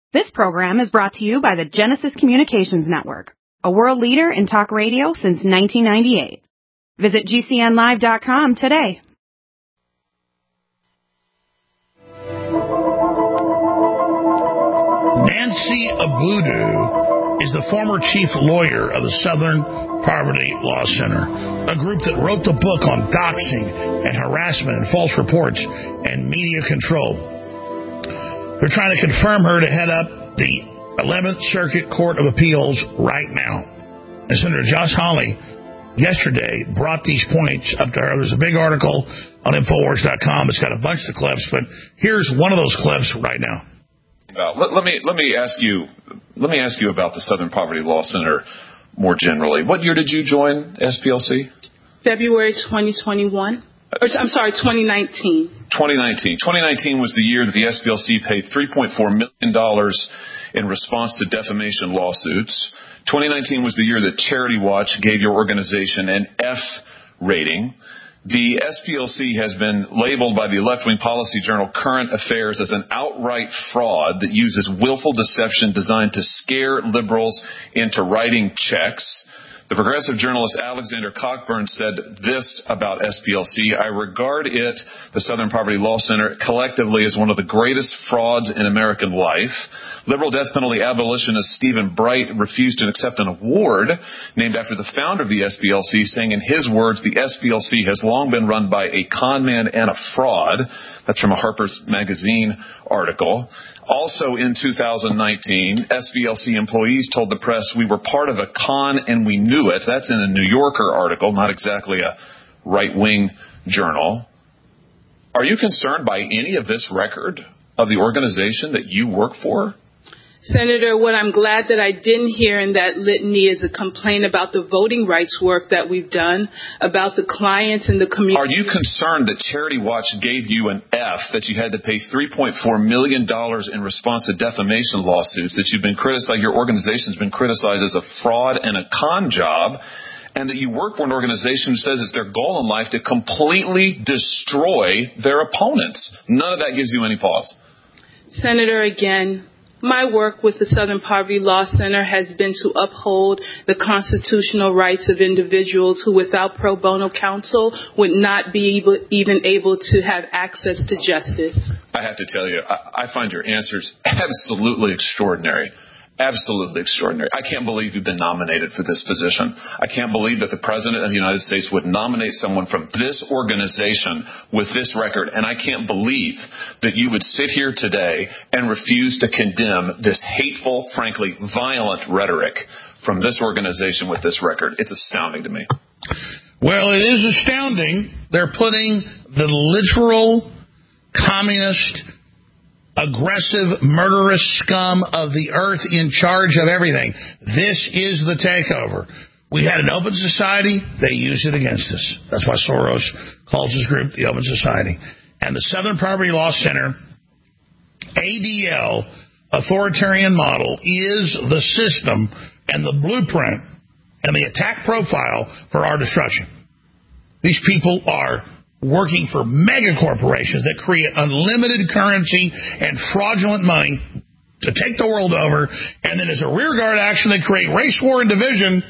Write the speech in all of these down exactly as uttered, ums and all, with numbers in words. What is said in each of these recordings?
This program is brought to you by the Genesis Communications Network, a world leader in talk radio since nineteen ninety-eight. Visit G C N live dot com today. Nancy Abudu is the former chief lawyer of the Southern Poverty Law Center, a group that wrote the book on doxing and harassment and false reports and media control. They're trying to confirm her to head up the eleventh Circuit Court of Appeals right now. And Senator Josh Hawley yesterday brought these points up to her. There's a big article on Infowars dot com. It's got a bunch of clips, but here's one of those clips right now. Let, let me let me ask you let me ask you about the Southern Poverty Law Center more generally. What year did you join S P L C? February twenty twenty-one. Or, I'm sorry, twenty nineteen. twenty nineteen. twenty nineteen was the year that the S P L C paid three point four million dollars in response to defamation lawsuits. twenty nineteen was the year that Charity Watch gave your organization an F rating. The S P L C has been labeled by the left-wing policy journal Current Affairs as an outright fraud that uses willful deception designed to scare liberals into writing checks. The progressive journalist Alexander Cockburn said this about S P L C: I regard it, the Southern Poverty Law Center, collectively as one of the greatest frauds in American life. Liberal death penalty abolitionist Stephen Bright refused to accept an award named after the founder of the S P L C, saying in his words, the S P L C has long been run by a con man and a fraud. That's from a Harper's Magazine article. Also in two thousand nineteen, S P L C employees told the press we were part of a con and we knew it. That's in a New Yorker article, not exactly a right-wing journal. Are you concerned by any of this record of the organization that you work for? Senator, what I'm glad that I didn't hear in that litany is a complaint about the voting rights work that we've done, about the clients and the community. Are you concerned that Charity Watch gave you an F, that you had to pay three point four million dollars in response to defamation lawsuits, that you've been criticized, your organization's been criticized as a fraud and a con job, and that you work for an organization who says it's their goal in life to completely destroy their opponents? None of that gives you any pause. Senator, again, my work with the Southern Poverty Law Center has been to uphold the constitutional rights of individuals who, without pro bono counsel, would not be able, even able to have access to justice. I have to tell you, I, I find your answers absolutely extraordinary. Absolutely extraordinary. I can't believe you've been nominated for this position. I can't believe that the President of the United States would nominate someone from this organization with this record. And I can't believe that you would sit here today and refuse to condemn this hateful, frankly, violent rhetoric from this organization with this record. It's astounding to me. Well, it is astounding. They're putting the literal communist, aggressive, murderous scum of the earth in charge of everything. This is the takeover. We had an open society. They used it against us. That's why Soros calls his group the Open Society. And the Southern Poverty Law Center, A D L, authoritarian model, is the system and the blueprint and the attack profile for our destruction. These people are working for mega corporations that create unlimited currency and fraudulent money to take the world over, and then as a rearguard action, they create race war and division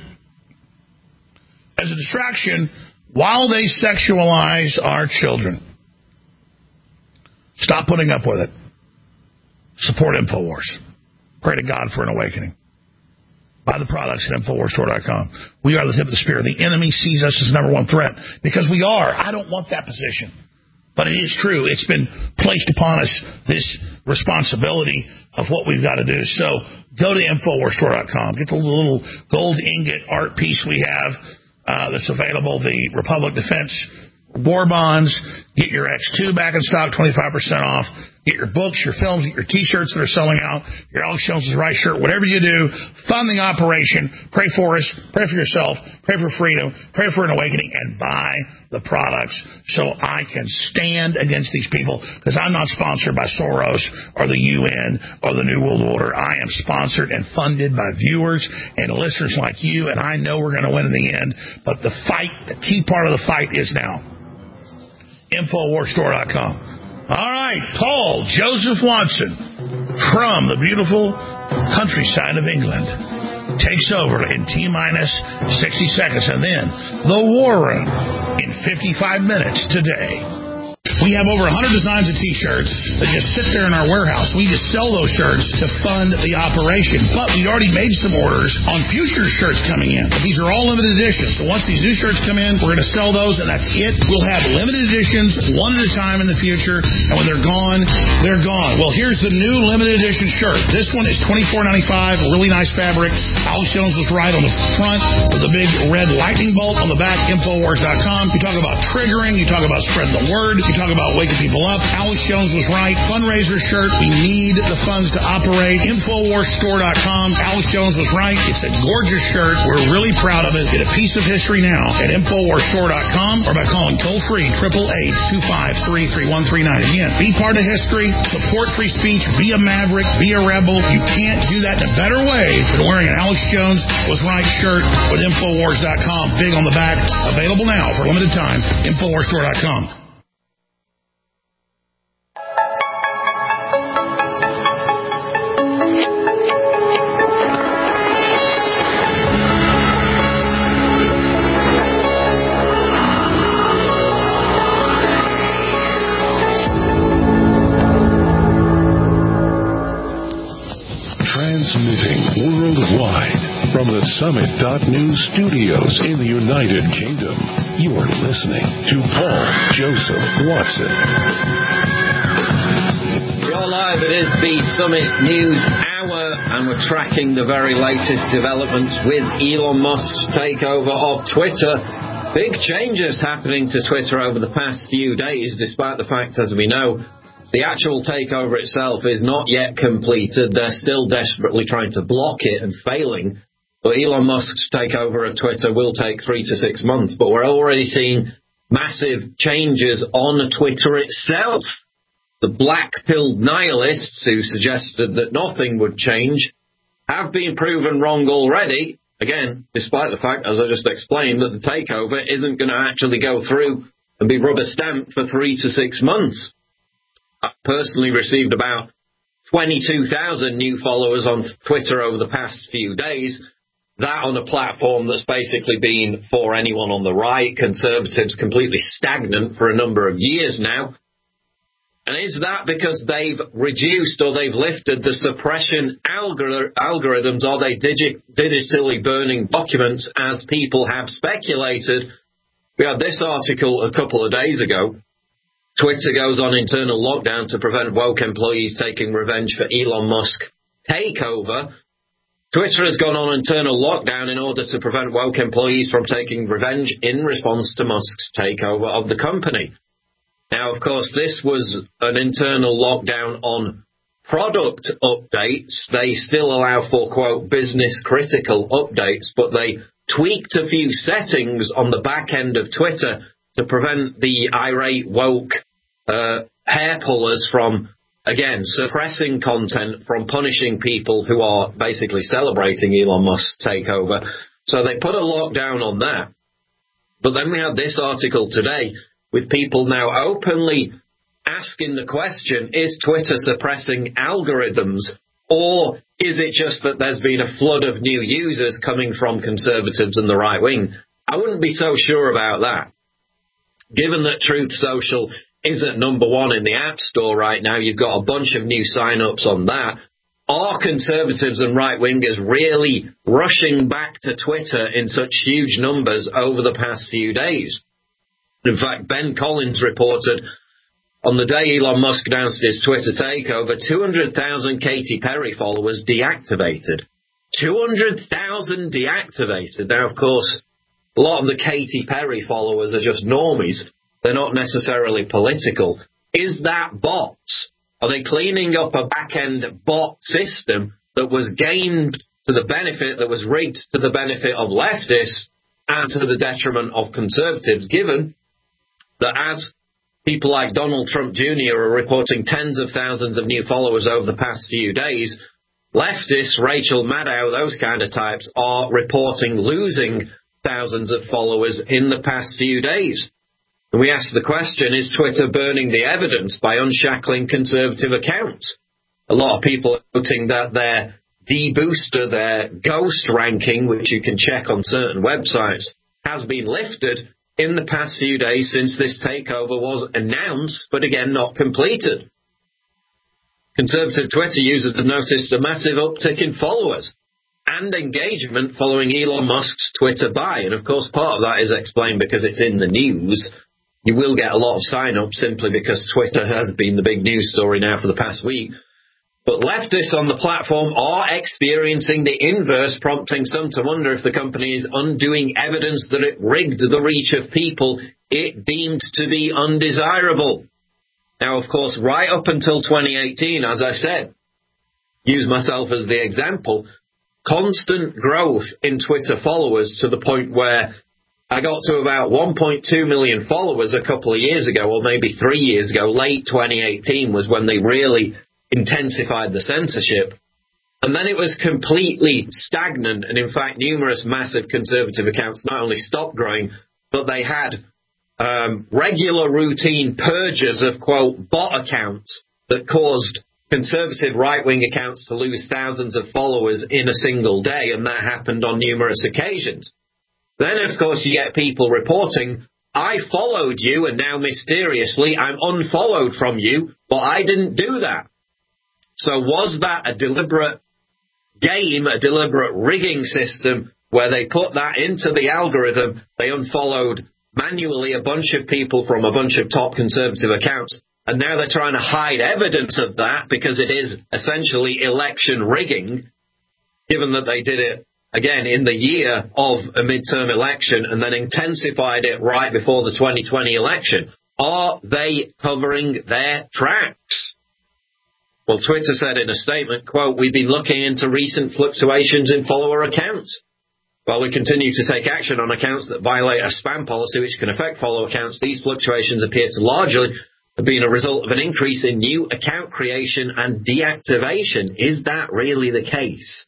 as a distraction while they sexualize our children. Stop putting up with it. Support InfoWars. Pray to God for an awakening. Buy the products at Infowars Store dot com. We are the tip of the spear. The enemy sees us as number one threat because we are. I don't want that position. But it is true. It's been placed upon us, this responsibility of what we've got to do. So go to Infowars Store dot com. Get the little gold ingot art piece we have uh, that's available, the Republic Defense War Bonds. Get your X two back in stock, twenty-five percent off. Get your books, your films, get your T-shirts that are selling out, your Alex Jones is Right shirt, whatever you do, fund the operation, pray for us, pray for yourself, pray for freedom, pray for an awakening, and buy the products so I can stand against these people, because I'm not sponsored by Soros or the U N or the New World Order. I am sponsored and funded by viewers and listeners like you, and I know we're going to win in the end, but the fight, the key part of the fight is now. Infowars Store dot com. All right, Paul Joseph Watson. from the beautiful countryside of England takes over in T-minus sixty seconds, and then the War Room in fifty-five minutes today. We have over one hundred designs of T-shirts that just sit there in our warehouse. We just sell those shirts to fund the operation. But we already made some orders on future shirts coming in. But these are all limited editions. So once these new shirts come in, we're going to sell those, and that's it. We'll have limited editions one at a time in the future. And when they're gone, they're gone. Well, here's the new limited edition shirt. This one is twenty-four ninety-five, really nice fabric. Alex Jones was right on the front with a big red lightning bolt on the back, Infowars dot com. You talk about triggering. You talk about spreading the word. You talk about waking people up. Alex Jones was right. Fundraiser shirt. We need the funds to operate. Infowars Store dot com. Alex Jones was right. It's a gorgeous shirt. We're really proud of it. Get a piece of history now at Infowars Store dot com or by calling toll free eight eight eight, two five three, three one three nine. Again, be part of history. Support free speech. Be a maverick. Be a rebel. You can't do that in a better way than wearing an Alex Jones was right shirt with Infowars dot com. Big on the back. Available now for a limited time. Infowars Store dot com. Transmitting worldwide from the Summit dot News studios in the United Kingdom. You are listening to Paul Joseph Watson. You're live. It is the Summit News Hour, and we're tracking the very latest developments with Elon Musk's takeover of Twitter. Big changes happening to Twitter over the past few days, despite the fact, as we know, the actual takeover itself is not yet completed. They're still desperately trying to block it and failing. But Elon Musk's takeover of Twitter will take three to six months. But we're already seeing massive changes on Twitter itself. The black-pilled nihilists who suggested that nothing would change have been proven wrong already. Again, despite the fact, as I just explained, that the takeover isn't going to actually go through and be rubber-stamped for three to six months. I personally received about twenty-two thousand new followers on Twitter over the past few days. That on a platform that's basically been, for anyone on the right, conservatives, completely stagnant for a number of years now. And is that because they've reduced or they've lifted the suppression algor- algorithms? Are they digi- digitally burning documents, as people have speculated? We had this article a couple of days ago. Twitter goes on internal lockdown to prevent woke employees taking revenge for Elon Musk takeover. Twitter has gone on internal lockdown in order to prevent woke employees from taking revenge in response to Musk's takeover of the company. Now, of course, this was an internal lockdown on product updates. They still allow for, quote, business critical updates, but they tweaked a few settings on the back end of Twitter to prevent the irate woke uh, hair pullers from, again, suppressing content, from punishing people who are basically celebrating Elon Musk's takeover. So they put a lockdown on that. But then we had this article today with people now openly asking the question, is Twitter suppressing algorithms, or is it just that there's been a flood of new users coming from conservatives and the right wing? I wouldn't be so sure about that. Given that Truth Social isn't number one in the App Store right now, you've got a bunch of new sign-ups on that. Are conservatives and right-wingers really rushing back to Twitter in such huge numbers over the past few days? In fact, Ben Collins reported on the day Elon Musk announced his Twitter takeover, two hundred thousand Katy Perry followers deactivated. two hundred thousand deactivated. Now, of course, a lot of the Katy Perry followers are just normies. They're not necessarily political. Is that bots? Are they cleaning up a back-end bot system that was gained to the benefit, that was rigged to the benefit of leftists and to the detriment of conservatives, given that as people like Donald Trump Junior are reporting tens of thousands of new followers over the past few days, leftists, Rachel Maddow, those kind of types, are reporting losing thousands of followers in the past few days. And we ask the question, is Twitter burning the evidence by unshackling conservative accounts? A lot of people are noting that their debooster, their ghost ranking, which you can check on certain websites, has been lifted in the past few days since this takeover was announced, but again, not completed. Conservative Twitter users have noticed a massive uptick in followers and engagement following Elon Musk's Twitter buy. And of course, part of that is explained because it's in the news. You will get a lot of sign-ups simply because Twitter has been the big news story now for the past week. But leftists on the platform are experiencing the inverse, prompting some to wonder if the company is undoing evidence that it rigged the reach of people it deemed to be undesirable. Now, of course, right up until twenty eighteen, as I said, use myself as the example, constant growth in Twitter followers to the point where I got to about one point two million followers a couple of years ago, or maybe three years ago. Late twenty eighteen was when they really intensified the censorship. And then it was completely stagnant. And in fact, numerous massive conservative accounts not only stopped growing, but they had um, regular routine purges of, quote, bot accounts that caused conservative right-wing accounts to lose thousands of followers in a single day. And that happened on numerous occasions. Then, of course, you get people reporting, I followed you and now mysteriously I'm unfollowed from you. Well, I didn't do that. So was that a deliberate game, a deliberate rigging system where they put that into the algorithm, they unfollowed manually a bunch of people from a bunch of top conservative accounts, and now they're trying to hide evidence of that because it is essentially election rigging, given that they did it, again, in the year of a midterm election and then intensified it right before the twenty twenty election. Are they covering their tracks? Well, Twitter said in a statement, quote, we've been looking into recent fluctuations in follower accounts. While we continue to take action on accounts that violate a spam policy which can affect follower accounts, these fluctuations appear to largely have been a result of an increase in new account creation and deactivation. Is that really the case?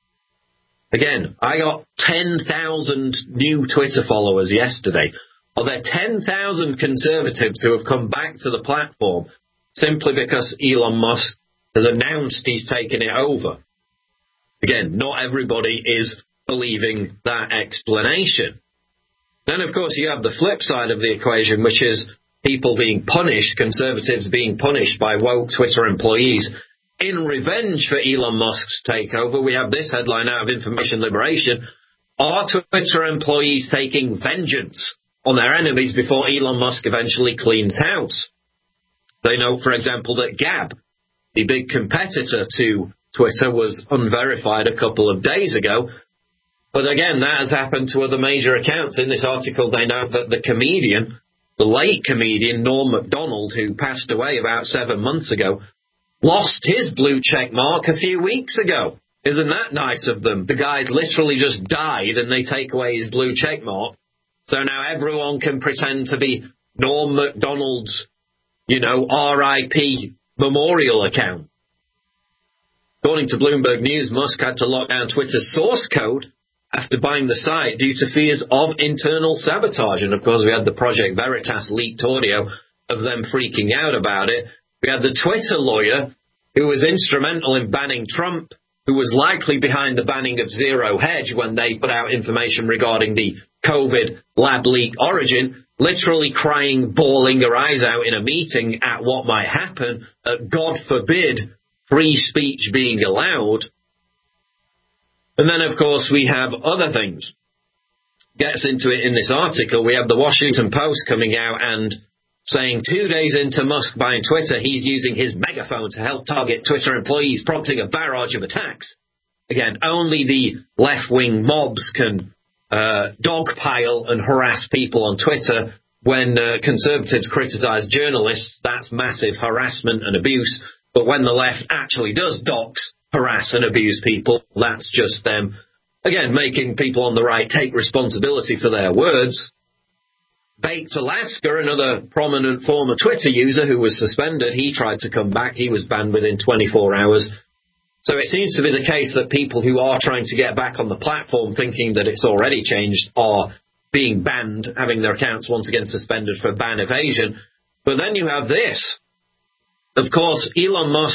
Again, I got ten thousand new Twitter followers yesterday. Are there ten thousand conservatives who have come back to the platform simply because Elon Musk has announced he's taken it over? Again, not everybody is believing that explanation. Then, of course, you have the flip side of the equation, which is people being punished, conservatives being punished by woke Twitter employees. In revenge for Elon Musk's takeover, we have this headline out of Information Liberation. Are Twitter employees taking vengeance on their enemies before Elon Musk eventually cleans house? They note, for example, that Gab, the big competitor to Twitter, was unverified a couple of days ago. But again, that has happened to other major accounts. In this article, they note that the comedian, the late comedian Norm Macdonald, who passed away about seven months ago, lost his blue check mark a few weeks ago. Isn't that nice of them? The guy literally just died and they take away his blue check mark. So now everyone can pretend to be Norm Macdonald's, you know, R I P memorial account. According to Bloomberg News, Musk had to lock down Twitter's source code after buying the site due to fears of internal sabotage. And of course, we had the Project Veritas leaked audio of them freaking out about it. We had the Twitter lawyer who was instrumental in banning Trump, who was likely behind the banning of Zero Hedge when they put out information regarding the COVID lab leak origin, literally crying, bawling her eyes out in a meeting at what might happen, at God forbid, free speech being allowed. And then, of course, we have other things. Gets into it in this article. We have the Washington Post coming out and saying two days into Musk buying Twitter, he's using his megaphone to help target Twitter employees, prompting a barrage of attacks. Again, only the left-wing mobs can uh, dogpile and harass people on Twitter. When uh, conservatives criticize journalists, that's massive harassment and abuse. But when the left actually does dox, harass and abuse people, that's just them, again, making people on the right take responsibility for their words. Baked Alaska, another prominent former Twitter user who was suspended, he tried to come back. He was banned within twenty-four hours. So it seems to be the case that people who are trying to get back on the platform thinking that it's already changed are being banned, having their accounts once again suspended for ban evasion. But then you have this. Of course, Elon Musk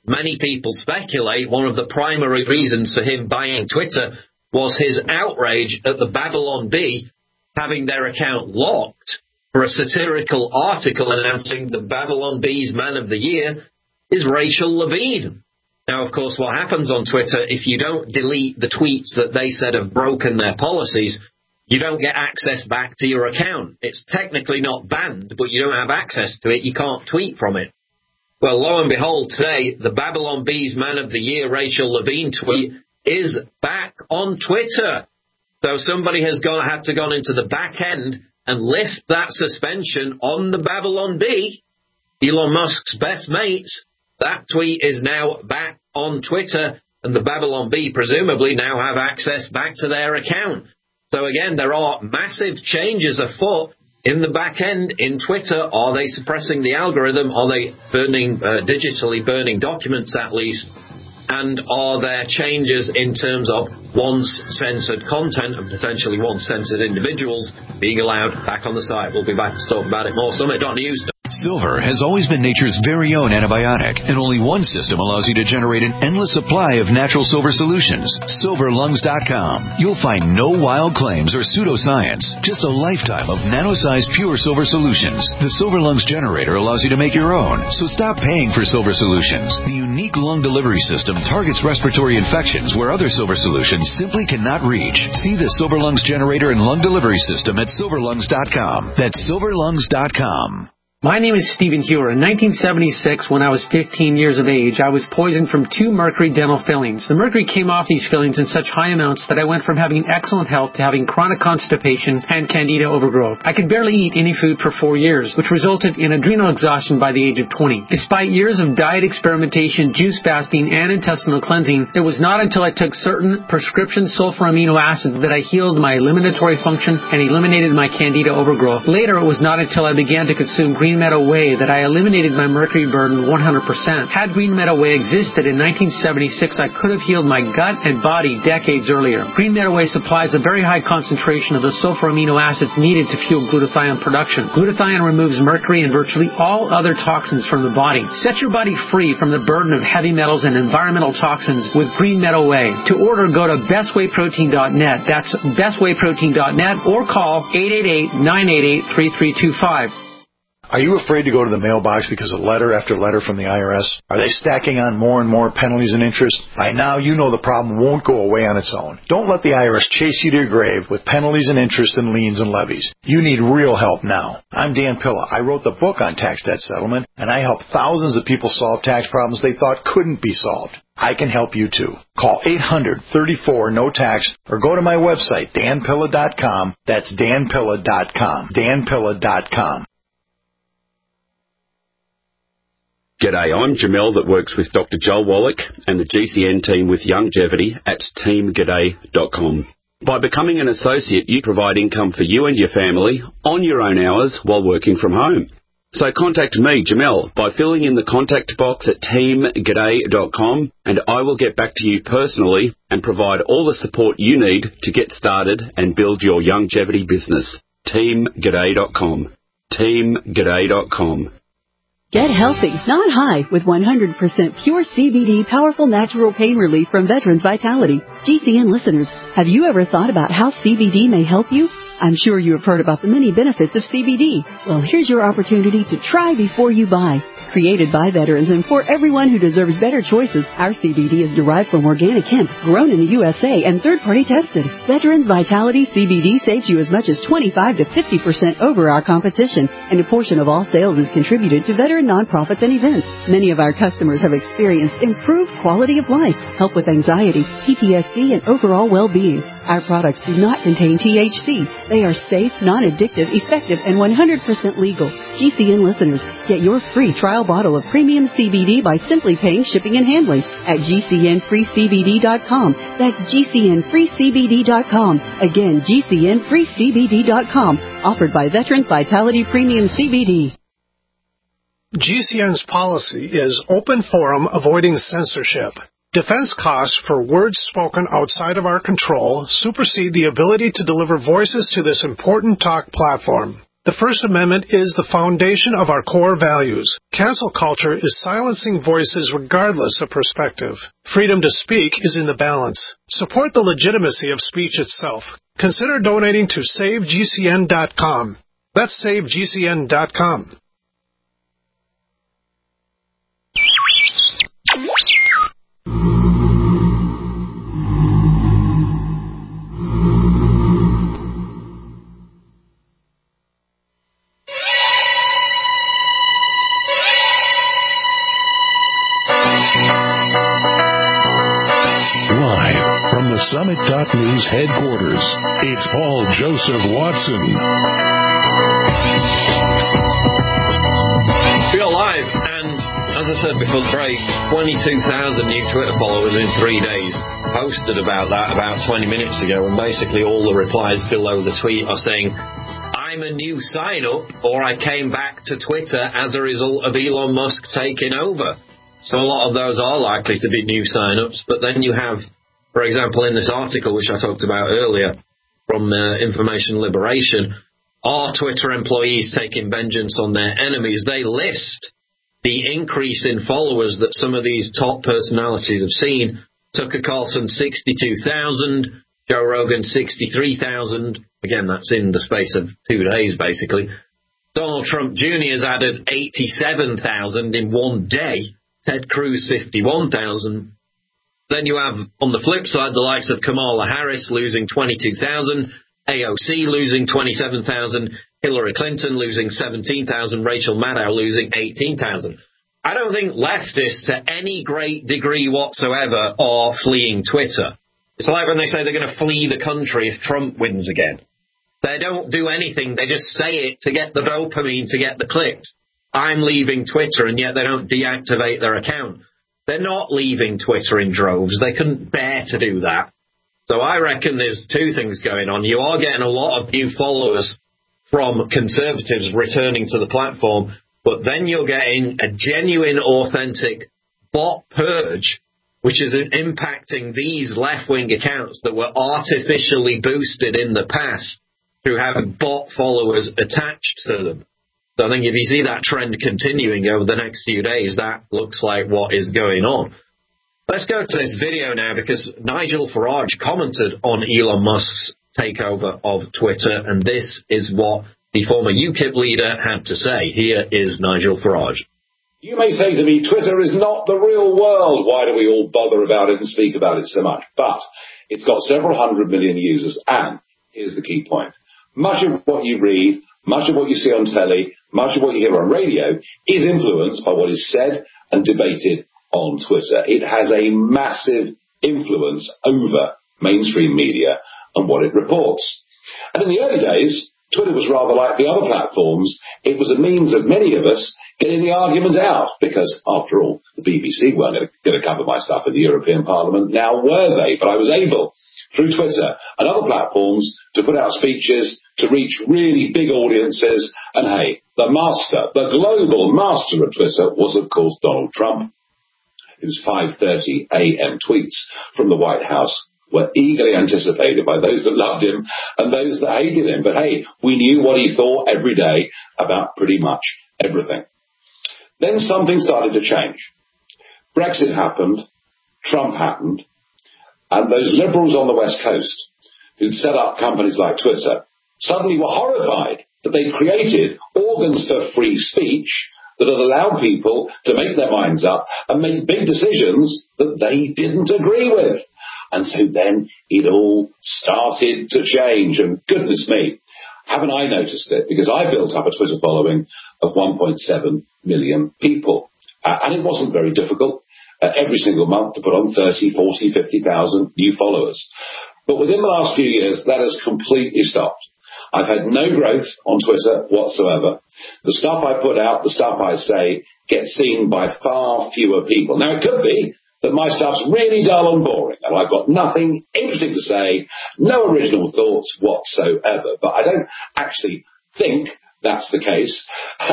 Many people speculate one of the primary reasons for him buying Twitter was his outrage at the Babylon Bee having their account locked for a satirical article announcing the Babylon Bee's Man of the Year is Rachel Levine. Now, of course, what happens on Twitter, if you don't delete the tweets that they said have broken their policies, you don't get access back to your account. It's technically not banned, but you don't have access to it. You can't tweet from it. Well, lo and behold, today, the Babylon Bee's Man of the Year, Rachel Levine tweet, is back on Twitter. So somebody has gone, had to gone into the back end and lift that suspension on the Babylon Bee, Elon Musk's best mates. That tweet is now back on Twitter, and the Babylon Bee presumably now have access back to their account. So again, there are massive changes afoot in the back end in Twitter. Are they suppressing the algorithm? Are they burning, uh, digitally burning documents at least? And are there changes in terms of once censored content and potentially once censored individuals being allowed back on the site? We'll be back to talk about it more. Summit dot news. Silver has always been nature's very own antibiotic, and only one system allows you to generate an endless supply of natural silver solutions. Silver Lungs dot com. You'll find no wild claims or pseudoscience, just a lifetime of nano-sized pure silver solutions. The Silver Lungs generator allows you to make your own, so stop paying for silver solutions. The unique lung delivery system targets respiratory infections where other silver solutions simply cannot reach. See the Silver Lungs generator and lung delivery system at Silver Lungs dot com. That's Silver Lungs dot com. My name is Stephen Hewer. In nineteen seventy-six, when I was fifteen years of age, I was poisoned from two mercury dental fillings. The mercury came off these fillings in such high amounts that I went from having excellent health to having chronic constipation and candida overgrowth. I could barely eat any food for four years, which resulted in adrenal exhaustion by the age of twenty. Despite years of diet experimentation, juice fasting, and intestinal cleansing, it was not until I took certain prescription sulfur amino acids that I healed my eliminatory function and eliminated my candida overgrowth. Later, it was not until I began to consume green Green Meadow Whey that I eliminated my mercury burden one hundred percent. Had Green Meadow Whey existed in nineteen seventy-six, I could have healed my gut and body decades earlier. Green Meadow Whey supplies a very high concentration of the sulfur amino acids needed to fuel glutathione production. Glutathione removes mercury and virtually all other toxins from the body. Set your body free from the burden of heavy metals and environmental toxins with Green Meadow Whey. To order, go to best way protein dot net. That's best way protein dot net or call eight eight eight, nine eight eight, three three two five. Are you afraid to go to the mailbox because of letter after letter from the I R S? Are they stacking on more and more penalties and interest? By now, you know the problem won't go away on its own. Don't let the I R S chase you to your grave with penalties and interest and liens and levies. You need real help now. I'm Dan Pilla. I wrote the book on tax debt settlement, and I help thousands of people solve tax problems they thought couldn't be solved. I can help you too. Call eight hundred, thirty-four, no tax or go to my website, dan pilla dot com. That's dan pilla dot com. dan pilla dot com. G'day, I'm Jamel that works with Doctor Joel Wallach and the G C N team with Longevity at team g'day dot com. By becoming an associate, you provide income for you and your family on your own hours while working from home. So contact me, Jamel, by filling in the contact box at team g'day dot com, and I will get back to you personally and provide all the support you need to get started and build your longevity business. team g'day dot com. team g'day dot com. Get healthy, not high, with one hundred percent pure C B D powerful natural pain relief from Veterans Vitality. G C N listeners, have you ever thought about how C B D may help you? I'm sure you have heard about the many benefits of C B D. Well, here's your opportunity to try before you buy. Created by veterans and for everyone who deserves better choices, our C B D is derived from organic hemp, grown in the U S A and third-party tested. Veterans Vitality C B D saves you as much as twenty-five to fifty percent over our competition, and a portion of all sales is contributed to veteran nonprofits and events. Many of our customers have experienced improved quality of life, help with anxiety, P T S D, and overall well-being. Our products do not contain T H C. They are safe, non-addictive, effective, and one hundred percent legal. G C N listeners, get your free trial bottle of premium C B D by simply paying shipping and handling at G C N free C B D dot com. That's G C N free C B D dot com. Again, G C N free C B D dot com. Offered by Veterans Vitality Premium C B D. G C N's policy is open forum avoiding censorship. Defense costs for words spoken outside of our control supersede the ability to deliver voices to this important talk platform. The First Amendment is the foundation of our core values. Cancel culture is silencing voices regardless of perspective. Freedom to speak is in the balance. Support the legitimacy of speech itself. Consider donating to save G C N dot com. That's save G C N dot com. Summit dot News headquarters, it's Paul Joseph Watson. We are live, and as I said before the break, twenty-two thousand new Twitter followers in three days. Posted about that about twenty minutes ago, and basically all the replies below the tweet are saying, I'm a new sign-up, or I came back to Twitter as a result of Elon Musk taking over. So a lot of those are likely to be new sign-ups, but then you have, for example, in this article, which I talked about earlier from uh, Information Liberation, are Twitter employees taking vengeance on their enemies? They list the increase in followers that some of these top personalities have seen. Tucker Carlson, sixty-two thousand. Joe Rogan, sixty-three thousand. Again, that's in the space of two days, basically. Donald Trump Junior has added eighty-seven thousand in one day. Ted Cruz, fifty-one thousand. Then you have, on the flip side, the likes of Kamala Harris losing twenty-two thousand, A O C losing twenty-seven thousand, Hillary Clinton losing seventeen thousand, Rachel Maddow losing eighteen thousand. I don't think leftists, to any great degree whatsoever, are fleeing Twitter. It's like when they say they're going to flee the country if Trump wins again. They don't do anything. They just say it to get the dopamine, to get the clicks. I'm leaving Twitter, and yet they don't deactivate their account. They're not leaving Twitter in droves. They couldn't bear to do that. So I reckon there's two things going on. You are getting a lot of new followers from conservatives returning to the platform, but then you're getting a genuine, authentic bot purge, which is impacting these left-wing accounts that were artificially boosted in the past through having bot followers attached to them. So I think if you see that trend continuing over the next few days, that looks like what is going on. Let's go to this video now, because Nigel Farage commented on Elon Musk's takeover of Twitter, and this is what the former U KIP leader had to say. Here is Nigel Farage. You may say to me, Twitter is not the real world. Why do we all bother about it and speak about it so much? But it's got several hundred million users, and here's the key point. Much of what you read, much of what you see on telly, much of what you hear on radio is influenced by what is said and debated on Twitter. It has a massive influence over mainstream media and what it reports. And in the early days, Twitter was rather like the other platforms. It was a means of many of us getting the argument out, because, after all, the B B C weren't going to cover my stuff in the European Parliament. Now, were they? But I was able, through Twitter and other platforms, to put out speeches, to reach really big audiences. And hey, the master, the global master of Twitter was, of course, Donald Trump, whose five thirty a.m. tweets from the White House were eagerly anticipated by those that loved him and those that hated him. But hey, we knew what he thought every day about pretty much everything. Then something started to change. Brexit happened, Trump happened, and those liberals on the West Coast who'd set up companies like Twitter suddenly were horrified that they'd created organs for free speech that had allowed people to make their minds up and make big decisions that they didn't agree with. And so then it all started to change, and goodness me, haven't I noticed it? Because I built up a Twitter following of one point seven million people. Uh, and it wasn't very difficult uh, every single month to put on thirty, forty, fifty thousand new followers. But within the last few years, that has completely stopped. I've had no growth on Twitter whatsoever. The stuff I put out, the stuff I say, gets seen by far fewer people. Now, it could be that my stuff's really dull and boring, and I've got nothing interesting to say, no original thoughts whatsoever. But I don't actually think that's the case.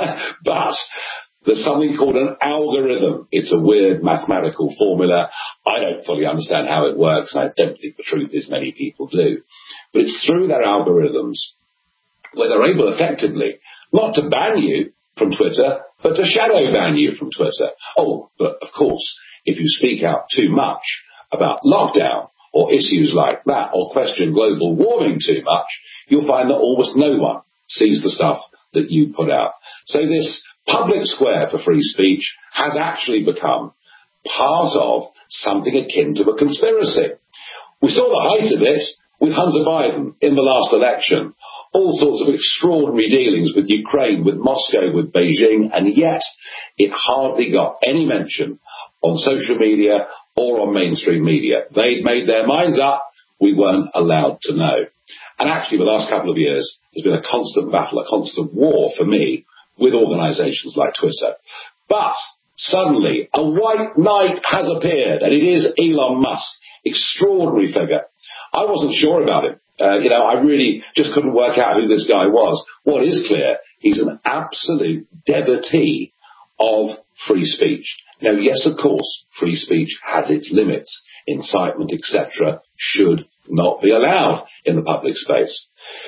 But there's something called an algorithm. It's a weird mathematical formula. I don't fully understand how it works, and I don't think the truth is many people do. But it's through their algorithms where they're able effectively not to ban you from Twitter, but to shadow ban you from Twitter. Oh, but of course, if you speak out too much about lockdown or issues like that, or question global warming too much, you'll find that almost no one sees the stuff that you put out. So this public square for free speech has actually become part of something akin to a conspiracy. We saw the height of it with Hunter Biden in the last election. All sorts of extraordinary dealings with Ukraine, with Moscow, with Beijing, and yet it hardly got any mention on social media or on mainstream media. They'd made their minds up. We weren't allowed to know. And actually, the last couple of years has been a constant battle, a constant war for me with organizations like Twitter. But suddenly, a white knight has appeared, and it is Elon Musk. Extraordinary figure. I wasn't sure about him. Uh, you know, I really just couldn't work out who this guy was. What is clear, he's an absolute devotee of free speech. Now, yes, of course, free speech has its limits. Incitement, et cetera, should not be allowed in the public space.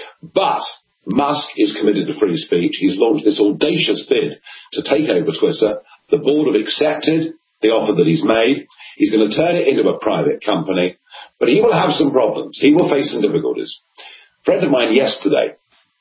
But Musk is committed to free speech. He's launched this audacious bid to take over Twitter. The board have accepted the offer that he's made. He's going to turn it into a private company, but he will have some problems. He will face some difficulties. A friend of mine yesterday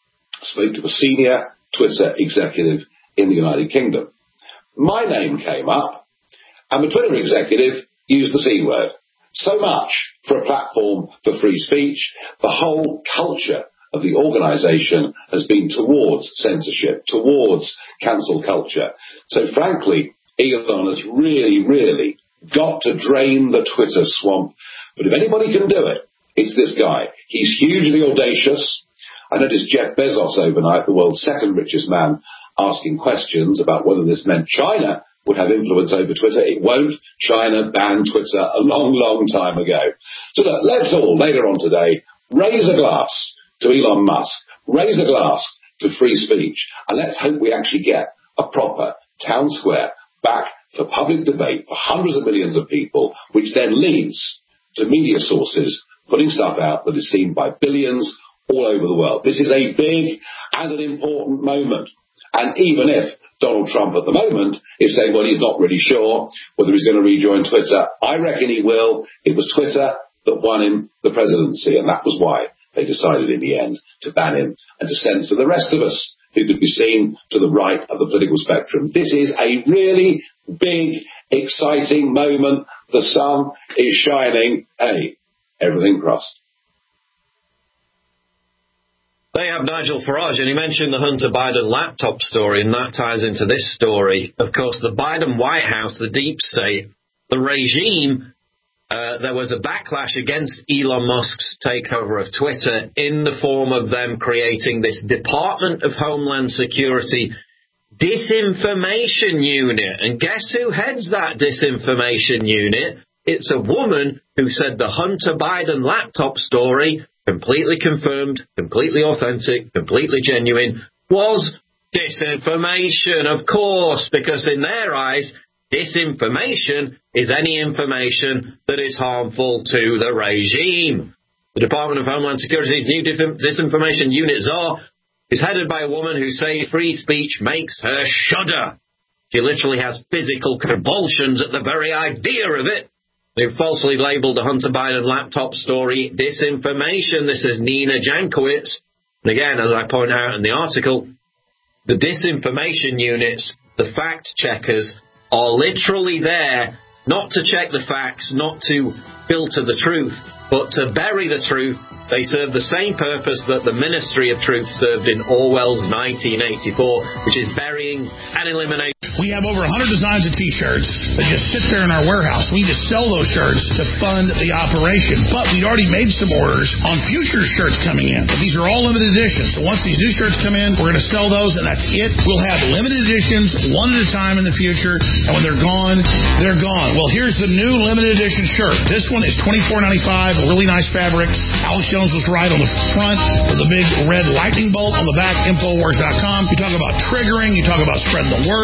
spoke to a senior Twitter executive in the United Kingdom. My name came up, and the Twitter executive used the C word. So much for a platform for free speech. The whole culture of the organisation has been towards censorship, towards cancel culture. So frankly, Elon has really, really got to drain the Twitter swamp. But if anybody can do it, it's this guy. He's hugely audacious. I noticed Jeff Bezos overnight, the world's second richest man, asking questions about whether this meant China would have influence over Twitter. It won't. China banned Twitter a long, long time ago. So look, let's all, later on today, raise a glass to Elon Musk, raise a glass to free speech, and let's hope we actually get a proper town square back for public debate for hundreds of millions of people, which then leads to media sources putting stuff out that is seen by billions all over the world. This is a big and an important moment. And even if Donald Trump at the moment is saying, well, he's not really sure whether he's going to rejoin Twitter, I reckon he will. It was Twitter that won him the presidency, and that was why they decided in the end to ban him and to censor the rest of us who could be seen to the right of the political spectrum. This is a really big, exciting moment. The sun is shining. Hey, everything crossed. They have Nigel Farage, and he mentioned the Hunter Biden laptop story, and that ties into this story. Of course, the Biden White House, the deep state, the regime, uh, there was a backlash against Elon Musk's takeover of Twitter in the form of them creating this Department of Homeland Security disinformation unit. And guess who heads that disinformation unit? It's a woman who said the Hunter Biden laptop story, completely confirmed, completely authentic, completely genuine, was disinformation, of course, because in their eyes, disinformation is any information that is harmful to the regime. The Department of Homeland Security's new disinformation unit, czar, is headed by a woman who says free speech makes her shudder. She literally has physical convulsions at the very idea of it. They've falsely labelled the Hunter Biden laptop story disinformation. This is Nina Jankowicz. And again, as I point out in the article, the disinformation units, the fact checkers, are literally there not to check the facts, not to filter the truth, but to bury the truth. They serve the same purpose that the Ministry of Truth served in Orwell's nineteen eighty-four, which is burying and eliminating. We have over one hundred designs of T-shirts that just sit there in our warehouse. We need to sell those shirts to fund the operation. But we'd already made some orders on future shirts coming in. But these are all limited editions. So once these new shirts come in, we're going to sell those, and that's it. We'll have limited editions one at a time in the future. And when they're gone, they're gone. Well, here's the new limited edition shirt. This one is twenty-four ninety-five, a really nice fabric. Alex Jones was right on the front with the big red lightning bolt on the back, Infowars dot com. You talk about triggering. You talk about spreading the word. You talk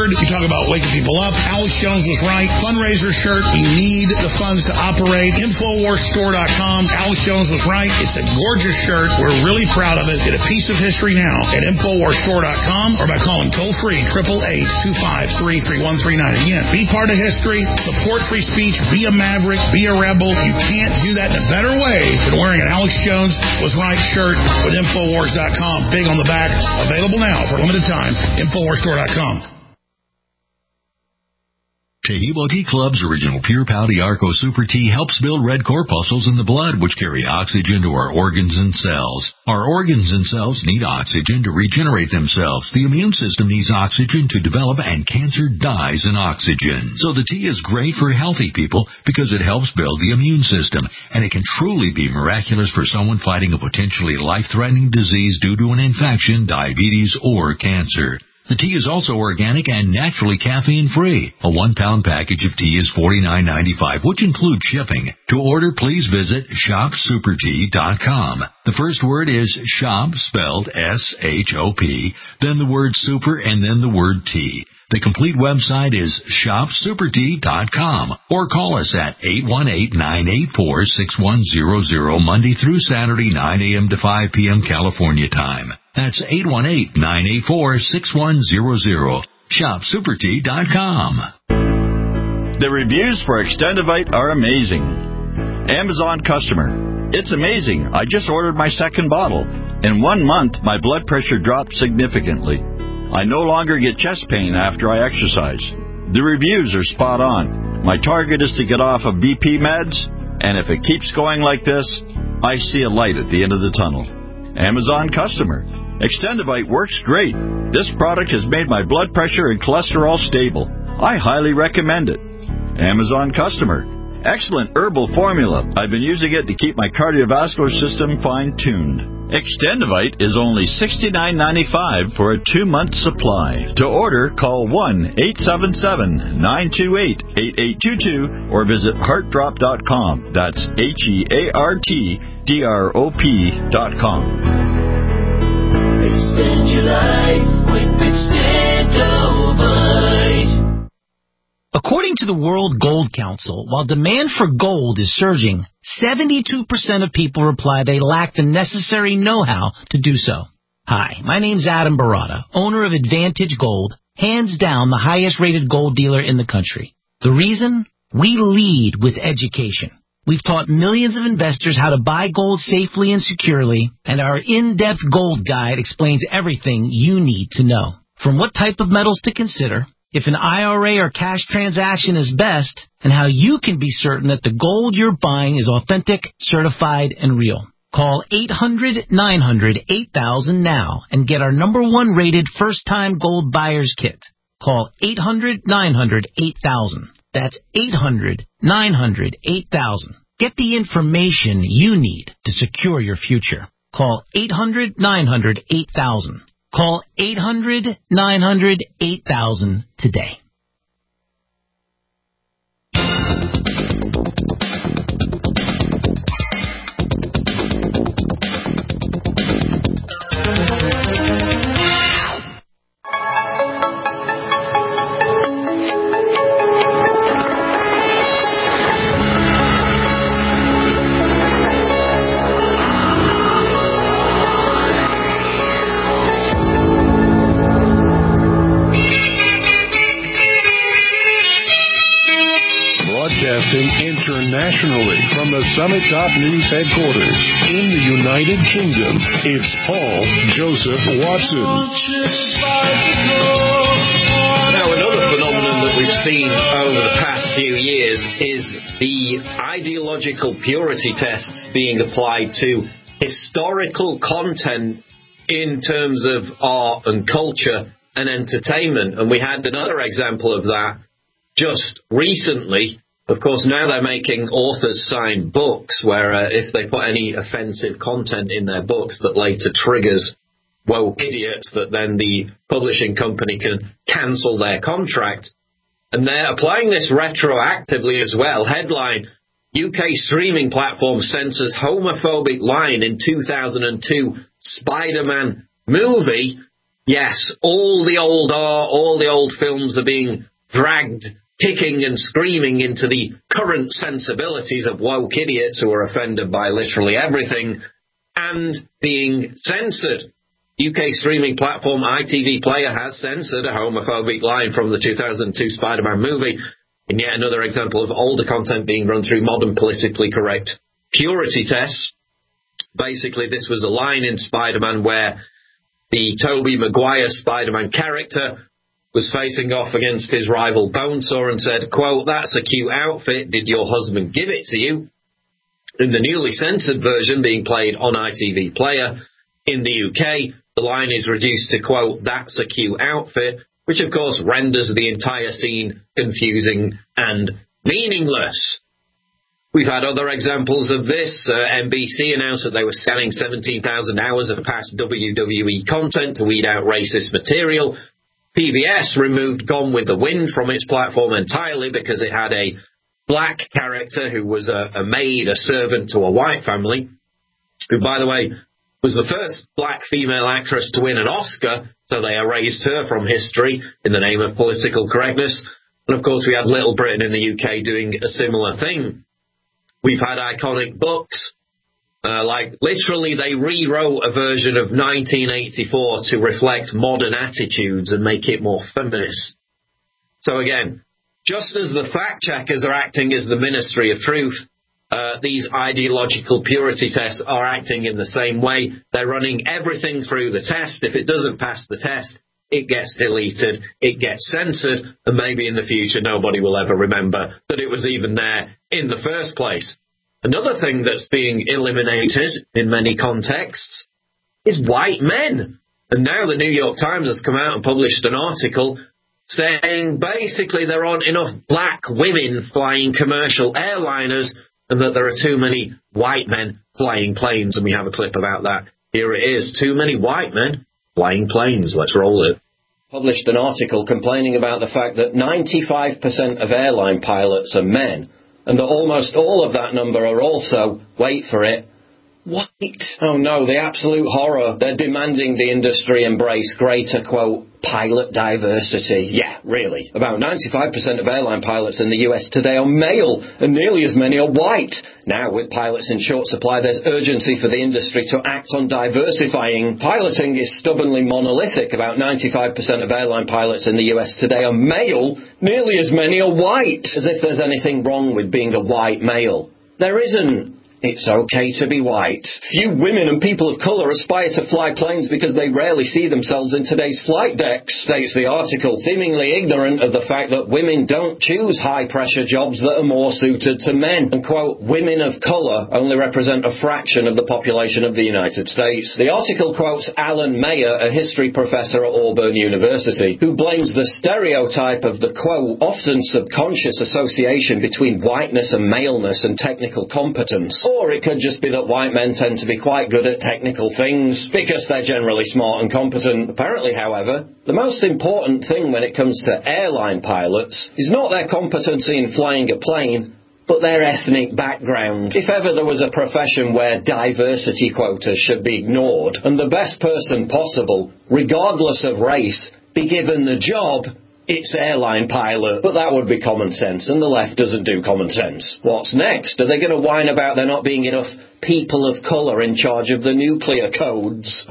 about waking people up. Alex Jones was right. Fundraiser shirt. You need the funds to operate. Infowars Store dot com. Alex Jones was right. It's a gorgeous shirt. We're really proud of it. Get a piece of history now at Infowars Store dot com or by calling toll-free eight eight eight, two five three, three one three nine. Again, be part of history. Support free speech. Be a maverick. Be a rebel. You can't do that in a better way than wearing an Alex Jones was right shirt with Infowars dot com. Big on the back. Available now for a limited time. Infowars Store dot com. Tehebo Tea Club's original Pure Pau D'Arco Super Tea helps build red corpuscles in the blood, which carry oxygen to our organs and cells. Our organs and cells need oxygen to regenerate themselves. The immune system needs oxygen to develop, and cancer dies in oxygen. So the tea is great for healthy people because it helps build the immune system, and it can truly be miraculous for someone fighting a potentially life-threatening disease due to an infection, diabetes, or cancer. The tea is also organic and naturally caffeine-free. A one-pound package of tea is forty-nine ninety-five, which includes shipping. To order, please visit shop super tea dot com. The first word is shop, spelled S H O P, then the word super, and then the word tea. The complete website is shop super tea dot com, or call us at eight one eight, nine eight four, six one zero zero Monday through Saturday, nine a.m. to five p.m. California time. That's eight one eight, nine eight four, six one zero zero. shop super tea dot com. The reviews for Extendivite are amazing. Amazon customer. It's amazing. I just ordered my second bottle. In one month, my blood pressure dropped significantly. I no longer get chest pain after I exercise. The reviews are spot on. My target is to get off of B P meds, and if it keeps going like this, I see a light at the end of the tunnel. Amazon customer. Extendivite works great. This product has made my blood pressure and cholesterol stable. I highly recommend it. Amazon customer. Excellent herbal formula. I've been using it to keep my cardiovascular system fine-tuned. Extendivite is only sixty-nine ninety-five for a two-month supply. To order, call one eight seven seven, nine two eight, eight eight two two or visit heart drop dot com. That's H E A R T D R O P dot com. Extend your life with Extendivite. According to the World Gold Council, while demand for gold is surging, seventy-two percent of people reply they lack the necessary know-how to do so. Hi, my name's Adam Barata, owner of Advantage Gold, hands down the highest-rated gold dealer in the country. The reason? We lead with education. We've taught millions of investors how to buy gold safely and securely, and our in-depth gold guide explains everything you need to know. From what type of metals to consider, if an I R A or cash transaction is best, and how you can be certain that the gold you're buying is authentic, certified, and real. Call eight hundred, nine hundred, eight thousand now and get our number one rated first-time gold buyer's kit. Call eight hundred, nine hundred, eight thousand. That's eight hundred, nine hundred, eight thousand. Get the information you need to secure your future. Call eight hundred, nine hundred, eight thousand. Call eight hundred, nine hundred, eight thousand today. Internationally from the Summit Top News headquarters in the United Kingdom, it's Paul Joseph Watson. Now, another phenomenon that we've seen over the past few years is the ideological purity tests being applied to historical content in terms of art and culture and entertainment. And we had another example of that just recently. Of course, now they're making authors sign books where uh, if they put any offensive content in their books that later triggers woke idiots, that then the publishing company can cancel their contract. And they're applying this retroactively as well. Headline, U K streaming platform censors homophobic line in two thousand two Spider-Man movie. Yes, all the old art, all the old films are being dragged, kicking and screaming into the current sensibilities of woke idiots who are offended by literally everything, and being censored. U K streaming platform I T V Player has censored a homophobic line from the two thousand two Spider-Man movie, in yet another example of older content being run through modern politically correct purity tests. Basically, this was a line in Spider-Man where the Tobey Maguire Spider-Man character was facing off against his rival Bonesaw and said, quote, "That's a cute outfit. Did your husband give it to you?" In the newly censored version being played on I T V Player in the U K, the line is reduced to, quote, "That's a cute outfit," which of course renders the entire scene confusing and meaningless. We've had other examples of this. Uh, N B C announced that they were scanning seventeen thousand hours of past W W E content to weed out racist material. P B S removed Gone with the Wind from its platform entirely because it had a black character who was a, a maid, a servant to a white family, who, by the way, was the first black female actress to win an Oscar, so they erased her from history in the name of political correctness. And, of course, we had Little Britain in the U K doing a similar thing. We've had iconic books, uh, like literally they rewrote a version of nineteen eighty-four to reflect modern attitudes and make it more feminist. So, again, just as the fact-checkers are acting as the Ministry of Truth, Uh, these ideological purity tests are acting in the same way. They're running everything through the test. If it doesn't pass the test, it gets deleted, it gets censored, and maybe in the future nobody will ever remember that it was even there in the first place. Another thing that's being eliminated in many contexts is white men. And now the New York Times has come out and published an article saying basically there aren't enough black women flying commercial airliners, and that there are too many white men flying planes, and we have a clip about that. Here it is. Too many white men flying planes. Let's roll it. Published an article complaining about the fact that ninety-five percent of airline pilots are men, and that almost all of that number are also, wait for it, white. Oh no, the absolute horror. They're demanding the industry embrace greater, quote, pilot diversity. Yeah, really. About ninety-five percent of airline pilots in the U S today are male, and nearly as many are white. Now, with pilots in short supply, there's urgency for the industry to act on diversifying. Piloting is stubbornly monolithic. About ninety-five percent of airline pilots in the U S today are male, nearly as many are white. As if there's anything wrong with being a white male. There isn't. It's okay to be white. Few women and people of colour aspire to fly planes because they rarely see themselves in today's flight decks, states the article, seemingly ignorant of the fact that women don't choose high-pressure jobs that are more suited to men. And, quote, women of colour only represent a fraction of the population of the United States. The article quotes Alan Mayer, a history professor at Auburn University, who blames the stereotype of the, quote, often subconscious association between whiteness and maleness and technical competence. Or it could just be that white men tend to be quite good at technical things because they're generally smart and competent. Apparently, however, the most important thing when it comes to airline pilots is not their competency in flying a plane, but their ethnic background. If ever there was a profession where diversity quotas should be ignored and the best person possible, regardless of race, be given the job, it's airline pilot. But that would be common sense, and the left doesn't do common sense. What's next? Are they going to whine about there not being enough people of colour in charge of the nuclear codes?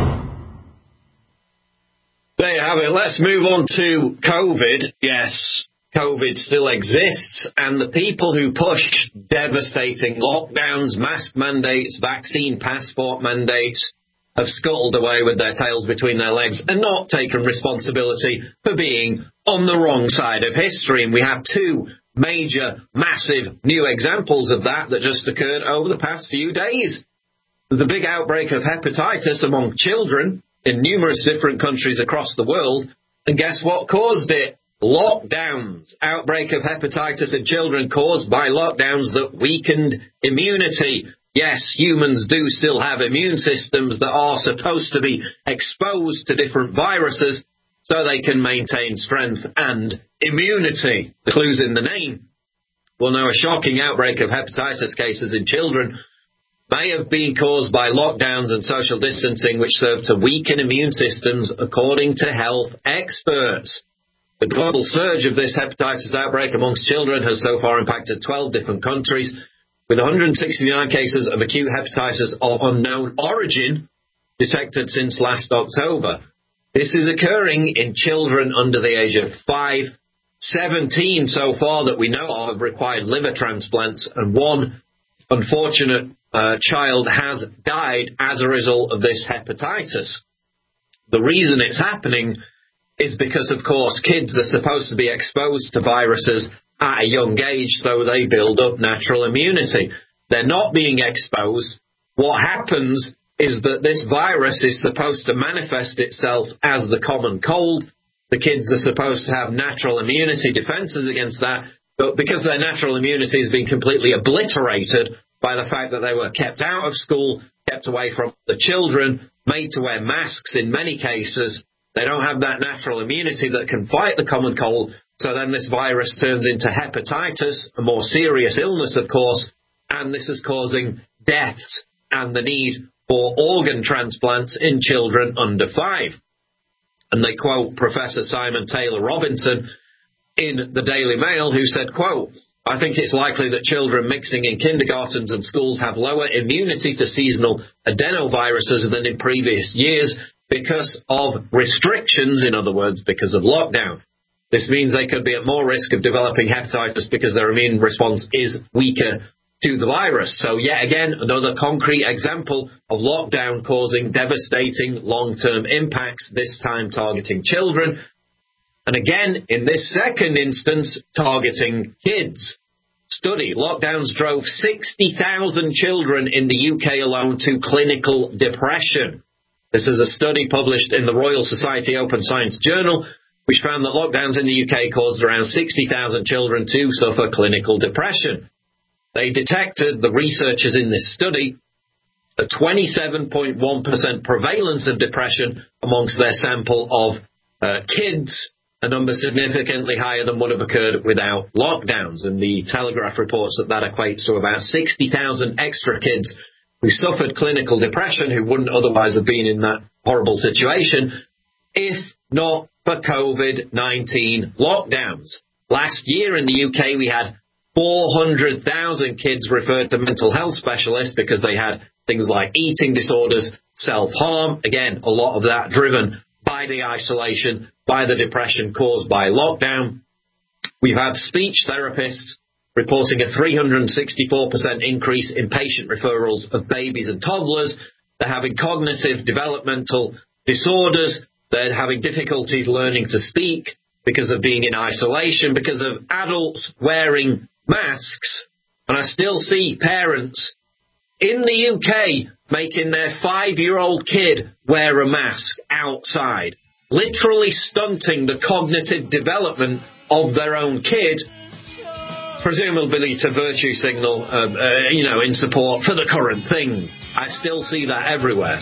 There you have it. Let's move on to COVID. Yes, COVID still exists, and the people who push devastating lockdowns, mask mandates, vaccine passport mandates have scuttled away with their tails between their legs and not taken responsibility for being on the wrong side of history. And we have two major, massive new examples of that that just occurred over the past few days. There's a big outbreak of hepatitis among children in numerous different countries across the world. And guess what caused it? Lockdowns. Outbreak of hepatitis in children caused by lockdowns that weakened immunity. Yes, humans do still have immune systems that are supposed to be exposed to different viruses so they can maintain strength and immunity. The clue's in the name. Well, now, a shocking outbreak of hepatitis cases in children may have been caused by lockdowns and social distancing, which serve to weaken immune systems, according to health experts. The global surge of this hepatitis outbreak amongst children has so far impacted twelve different countries, with one hundred sixty-nine cases of acute hepatitis of unknown origin detected since last October. This is occurring in children under the age of five. seventeen so far that we know of have required liver transplants, and one unfortunate uh, child has died as a result of this hepatitis. The reason it's happening is because, of course, kids are supposed to be exposed to viruses at a young age so they build up natural immunity. They're not being exposed. What happens is that this virus is supposed to manifest itself as the common cold. The kids are supposed to have natural immunity defenses against that, but because their natural immunity has been completely obliterated by the fact that they were kept out of school, kept away from the children, made to wear masks in many cases, they don't have that natural immunity that can fight the common cold, so then this virus turns into hepatitis, a more serious illness, of course, and this is causing deaths and the need for organ transplants in children under five. And they quote Professor Simon Taylor Robinson in the Daily Mail, who said, quote, "I think it's likely that children mixing in kindergartens and schools have lower immunity to seasonal adenoviruses than in previous years because of restrictions, in other words, because of lockdown. This means they could be at more risk of developing hepatitis because their immune response is weaker to the virus." So yet again, another concrete example of lockdown causing devastating long-term impacts, this time targeting children. And again, in this second instance, targeting kids. Study: lockdowns drove sixty thousand children in the U K alone to clinical depression. This is a study published in the Royal Society Open Science Journal, which found that lockdowns in the U K caused around sixty thousand children to suffer clinical depression. They detected, the researchers in this study, a twenty-seven point one percent prevalence of depression amongst their sample of uh, kids, a number significantly higher than would have occurred without lockdowns. And the Telegraph reports that that equates to about sixty thousand extra kids who suffered clinical depression, who wouldn't otherwise have been in that horrible situation, if not for COVID nineteen lockdowns. Last year in the U K, we had four hundred thousand kids referred to mental health specialists because they had things like eating disorders, self-harm. Again, a lot of that driven by the isolation, by the depression caused by lockdown. We've had speech therapists reporting a three hundred sixty-four percent increase in patient referrals of babies and toddlers. They're having cognitive developmental disorders. They're having difficulties learning to speak because of being in isolation, because of adults wearing masks. And I still see parents in the U K making their five-year-old kid wear a mask outside, literally stunting the cognitive development of their own kid, presumably to virtue signal, uh, uh, you know, in support for the current thing. I still see that everywhere.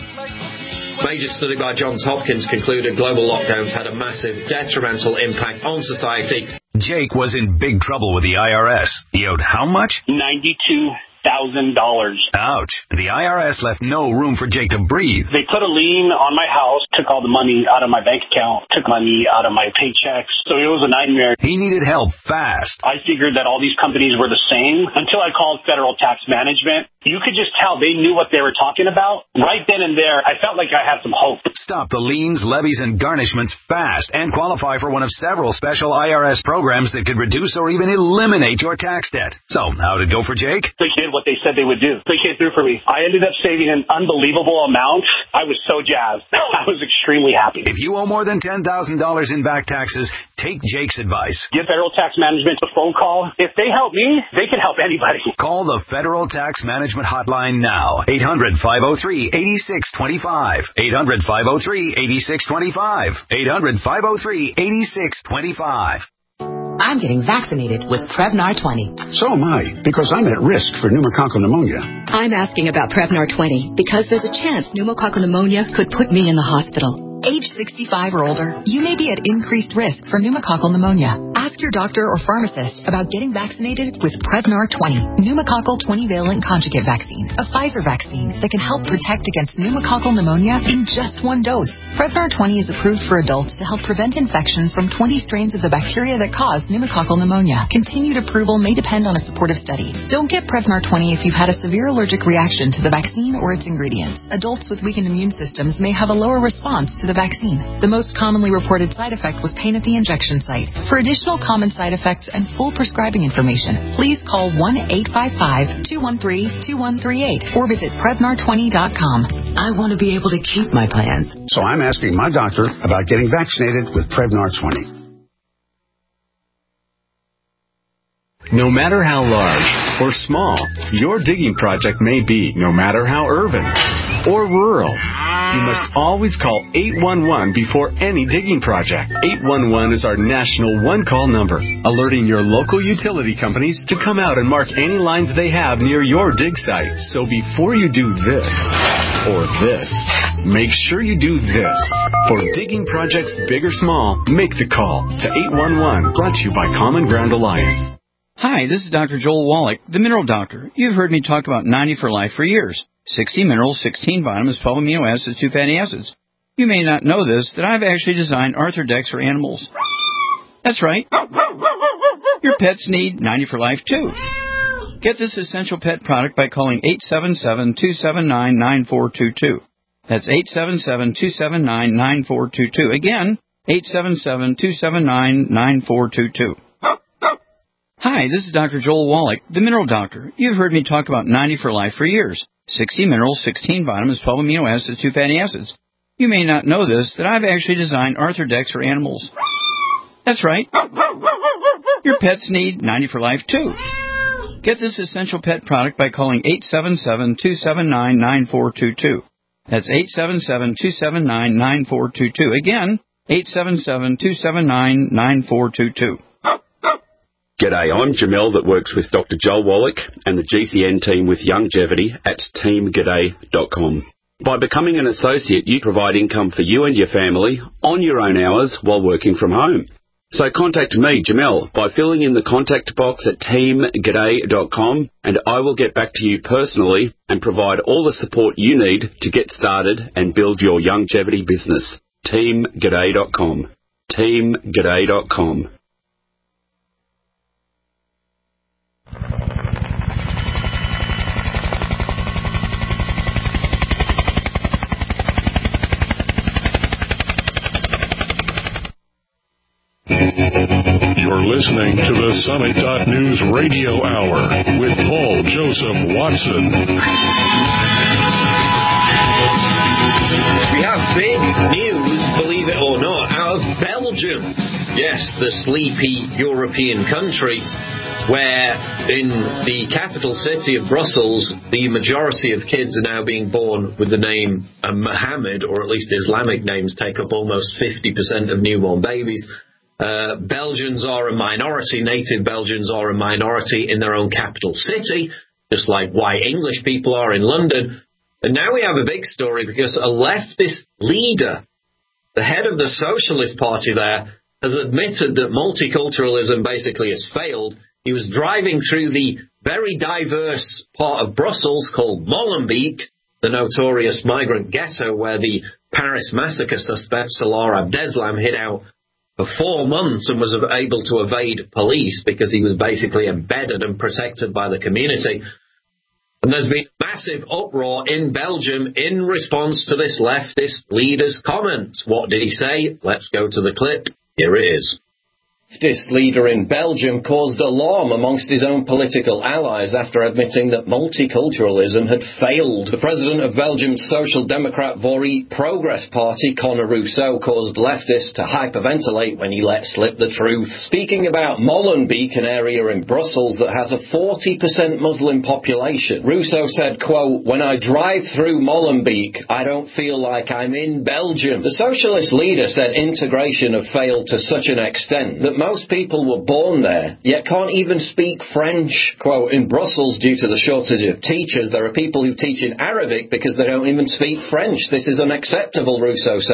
Major study by Johns Hopkins concluded global lockdowns had a massive detrimental impact on society. Jake was in big trouble with the I R S. He owed how much? ninety-two thousand dollars. Ouch. The I R S left no room for Jake to breathe. They put a lien on my house, took all the money out of my bank account, took money out of my paychecks. So it was a nightmare. He needed help fast. I figured that all these companies were the same until I called Federal Tax Management. You could just tell they knew what they were talking about. Right then and there, I felt like I had some hope. Stop the liens, levies, and garnishments fast and qualify for one of several special I R S programs that could reduce or even eliminate your tax debt. So, how did it go for Jake? They did what they said they would do. They came through for me. I ended up saving an unbelievable amount. I was so jazzed. I was extremely happy. If you owe more than ten thousand dollars in back taxes, take Jake's advice. Give Federal Tax Management a phone call. If they help me, they can help anybody. Call the Federal Tax Management Hotline now. eight hundred, five oh three, eight six two five. eight hundred, five oh three, eight six two five. eight hundred, five oh three, eight six two five. I'm getting vaccinated with Prevnar twenty. So am I, because I'm at risk for pneumococcal pneumonia. I'm asking about Prevnar twenty because there's a chance pneumococcal pneumonia could put me in the hospital. Age sixty-five or older, you may be at increased risk for pneumococcal pneumonia. Ask your doctor or pharmacist about getting vaccinated with Prevnar twenty, pneumococcal twenty-valent conjugate vaccine, a Pfizer vaccine that can help protect against pneumococcal pneumonia in just one dose. Prevnar twenty is approved for adults to help prevent infections from twenty strains of the bacteria that cause pneumococcal pneumonia. Continued approval may depend on a supportive study. Don't get Prevnar twenty if you've had a severe allergic reaction to the vaccine or its ingredients. Adults with weakened immune systems may have a lower response to the vaccine. The most commonly reported side effect was pain at the injection site. For additional common side effects and full prescribing information, please call one eight five five, two one three, two one three eight or visit Prevnar twenty dot com. I want to be able to keep my plans. So I'm asking my doctor about getting vaccinated with Prevnar twenty. No matter how large or small your digging project may be, no matter how urban or rural, you must always call eight one one before any digging project. eight one one is our national one-call number, alerting your local utility companies to come out and mark any lines they have near your dig site. So before you do this or this, make sure you do this. For digging projects big or small, make the call to eight one one, brought to you by Common Ground Alliance. Hi, this is Doctor Joel Wallach, the Mineral Doctor. You've heard me talk about ninety for Life for years. sixty minerals, sixteen vitamins, twelve amino acids, two fatty acids. You may not know this, that I've actually designed Arthrodex for animals. That's right. Your pets need ninety for Life, too. Get this essential pet product by calling eight seven seven, two seven nine, nine four two two. That's eight seven seven, two seven nine, nine four two two. Again, eight seven seven, two seven nine, nine four two two. Hi, this is Doctor Joel Wallach, the Mineral Doctor. You've heard me talk about ninety for Life for years. sixty minerals, sixteen vitamins, twelve amino acids, two fatty acids. You may not know this, that I've actually designed Arthrodex for animals. That's right. Your pets need ninety for Life, too. Get this essential pet product by calling eight seven seven, two seven nine, nine four two two. That's eight seven seven, two seven nine, nine four two two. Again, eight seven seven, two seven nine, nine four two two. G'day, I'm Jamel that works with Doctor Joel Wallach and the G C N team with Longevity at team g'day dot com. By becoming an associate, you provide income for you and your family on your own hours while working from home. So contact me, Jamel, by filling in the contact box at team g'day dot com, and I will get back to you personally and provide all the support you need to get started and build your longevity business. team g'day dot com. team g'day dot com. You're listening to the Summit dot News Radio Hour with Paul Joseph Watson. We have big news, believe it or not, out of Belgium. Yes, the sleepy European country where in the capital city of Brussels, the majority of kids are now being born with the name uh, Mohammed, or at least Islamic names take up almost fifty percent of newborn babies. Uh, Belgians are a minority, native Belgians are a minority in their own capital city, just like white English people are in London. And now we have a big story because a leftist leader, the head of the Socialist Party there, has admitted that multiculturalism basically has failed. He was driving through the very diverse part of Brussels called Molenbeek, the notorious migrant ghetto where the Paris massacre suspect Salah Abdeslam hid out for four months and was able to evade police because he was basically embedded and protected by the community. And there's been massive uproar in Belgium in response to this leftist leader's comments. What did he say? Let's go to the clip. Here it is. Leftist leader in Belgium caused alarm amongst his own political allies after admitting that multiculturalism had failed. The president of Belgium's Social Democrat Vory Progress Party, Conor Rousseau, caused leftists to hyperventilate when he let slip the truth. Speaking about Molenbeek, an area in Brussels that has a forty percent Muslim population, Rousseau said, quote, "When I drive through Molenbeek, I don't feel like I'm in Belgium." The socialist leader said integration had failed to such an extent that most people were born there, yet can't even speak French. Quote, "In Brussels, due to the shortage of teachers, there are people who teach in Arabic because they don't even speak French. This is unacceptable," Rousseau said.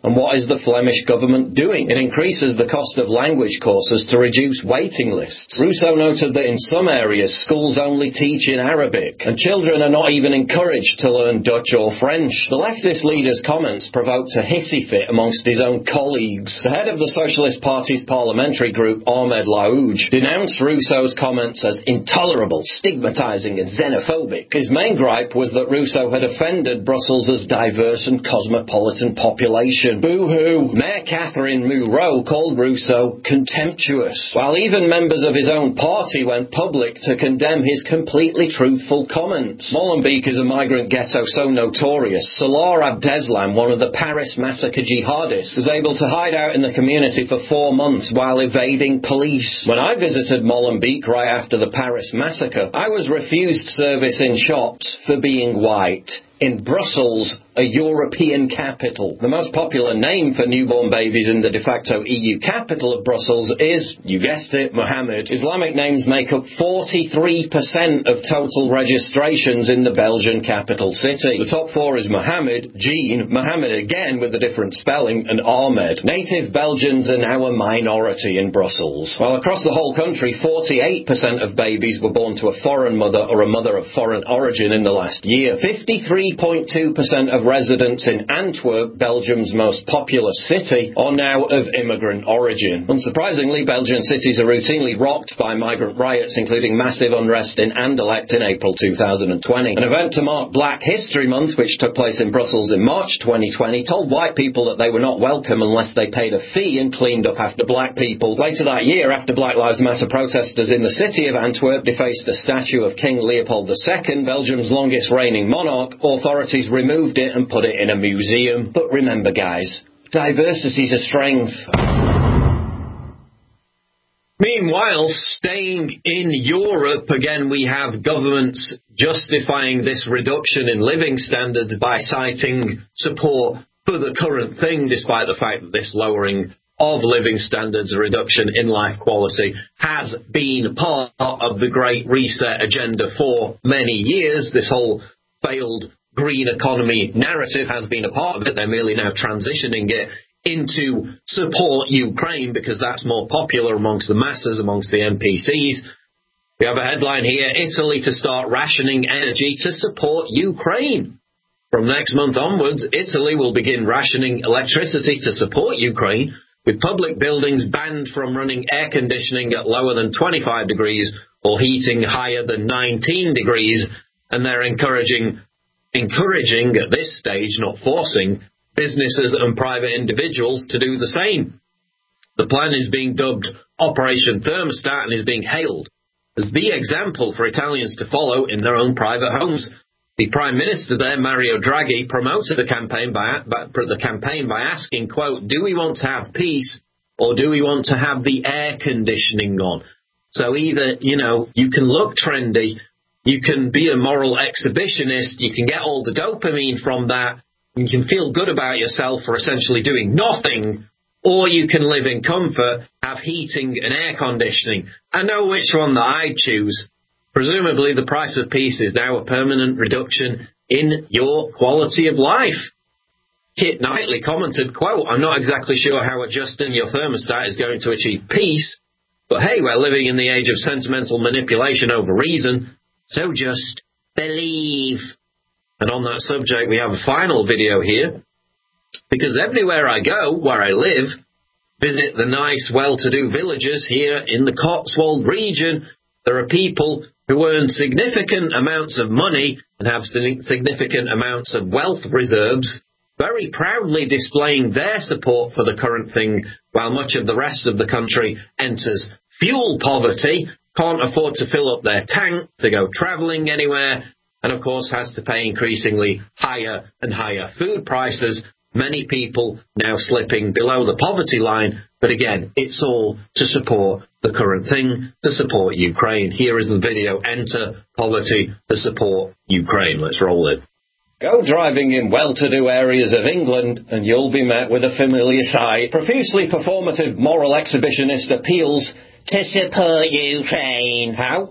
And what is the Flemish government doing? It increases the cost of language courses to reduce waiting lists. Rousseau noted that in some areas schools only teach in Arabic, and children are not even encouraged to learn Dutch or French. The leftist leader's comments provoked a hissy fit amongst his own colleagues. The head of the Socialist Party's parliamentary group, Ahmed Laouj, denounced Rousseau's comments as intolerable, stigmatising and xenophobic. His main gripe was that Rousseau had offended Brussels' diverse and cosmopolitan population. Boo-hoo! Mayor Catherine Moureau called Rousseau contemptuous, while even members of his own party went public to condemn his completely truthful comments. Molenbeek is a migrant ghetto so notorious, Salah Abdeslam, one of the Paris massacre jihadists, was able to hide out in the community for four months while evading police. When I visited Molenbeek right after the Paris massacre, I was refused service in shops for being white. In Brussels, a European capital. The most popular name for newborn babies in the de facto E U capital of Brussels is, you guessed it, Mohammed. Islamic names make up forty-three percent of total registrations in the Belgian capital city. The top four is Mohammed, Jean, Mohammed again with a different spelling, and Ahmed. Native Belgians are now a minority in Brussels. While across the whole country, forty-eight percent of babies were born to a foreign mother or a mother of foreign origin in the last year. fifty-three point two percent of residents in Antwerp, Belgium's most populous city, are now of immigrant origin. Unsurprisingly, Belgian cities are routinely rocked by migrant riots, including massive unrest in Anderlecht in April two thousand twenty. An event to mark Black History Month, which took place in Brussels in March twenty twenty, told white people that they were not welcome unless they paid a fee and cleaned up after black people. Later that year, after Black Lives Matter protesters in the city of Antwerp defaced a statue of King Leopold the Second, Belgium's longest reigning monarch, authorities removed it and put it in a museum. But remember, guys, diversity's a strength. Meanwhile, staying in Europe, again, we have governments justifying this reduction in living standards by citing support for the current thing, despite the fact that this lowering of living standards, a reduction in life quality, has been part of the Great Reset agenda for many years. This whole failed green economy narrative has been a part of it. They're merely now transitioning it into support Ukraine because that's more popular amongst the masses, amongst the N P Cs. We have a headline here, Italy to start rationing energy to support Ukraine. From next month onwards, Italy will begin rationing electricity to support Ukraine, with public buildings banned from running air conditioning at lower than twenty-five degrees or heating higher than nineteen degrees, and they're encouraging encouraging at this stage, not forcing, businesses and private individuals to do the same. The plan is being dubbed Operation Thermostat and is being hailed as the example for Italians to follow in their own private homes. The Prime Minister there, Mario Draghi, promoted the campaign by, by the campaign by asking, quote, do we want to have peace or do we want to have the air conditioning on? So either, you know, you can look trendy, you can be a moral exhibitionist, you can get all the dopamine from that, you can feel good about yourself for essentially doing nothing, or you can live in comfort, have heating and air conditioning. I know which one that I'd choose. Presumably the price of peace is now a permanent reduction in your quality of life. Kit Knightley commented, quote, I'm not exactly sure how adjusting your thermostat is going to achieve peace, but hey, we're living in the age of sentimental manipulation over reason, so just believe. And on that subject, we have a final video here. Because everywhere I go, where I live, visit the nice, well-to-do villages here in the Cotswold region, there are people who earn significant amounts of money and have significant amounts of wealth reserves, very proudly displaying their support for the current thing, while much of the rest of the country enters fuel poverty, can't afford to fill up their tank to go travelling anywhere, and of course has to pay increasingly higher and higher food prices, many people now slipping below the poverty line. But again, it's all to support the current thing, to support Ukraine. Here is the video, Enter Poverty to Support Ukraine. Let's roll it. Go driving in well-to-do areas of England and you'll be met with a familiar sight. Profusely performative moral exhibitionist appeals to support Ukraine. How?